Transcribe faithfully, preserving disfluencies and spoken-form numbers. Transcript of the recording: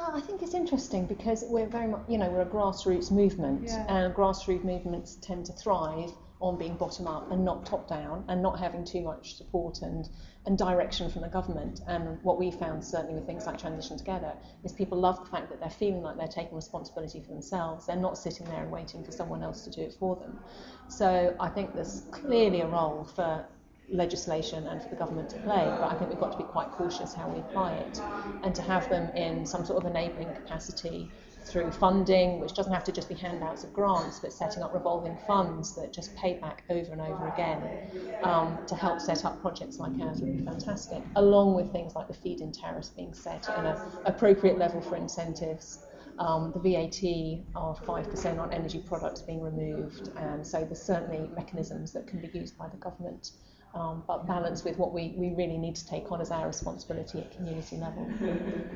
Yeah, I think it's interesting because we're very much, you know, we're a grassroots movement, Yeah. and grassroots movements tend to thrive on being bottom up and not top down, and not having too much support and, and direction from the government. And what we found, certainly with things like Transition Together, is people love the fact that they're feeling like they're taking responsibility for themselves. They're not sitting there and waiting for someone else to do it for them. So I think there's clearly a role for legislation and for the government to play, but I think we've got to be quite cautious how we apply it, and to have them in some sort of enabling capacity through funding, which doesn't have to just be handouts of grants, but setting up revolving funds that just pay back over and over again, um, to help set up projects like ours would be fantastic, along with things like the feed-in tariffs being set at an appropriate level for incentives. Um, the V A T of five percent on energy products being removed, and so there's certainly mechanisms that can be used by the government, um, but balanced with what we, we really need to take on as our responsibility at community level.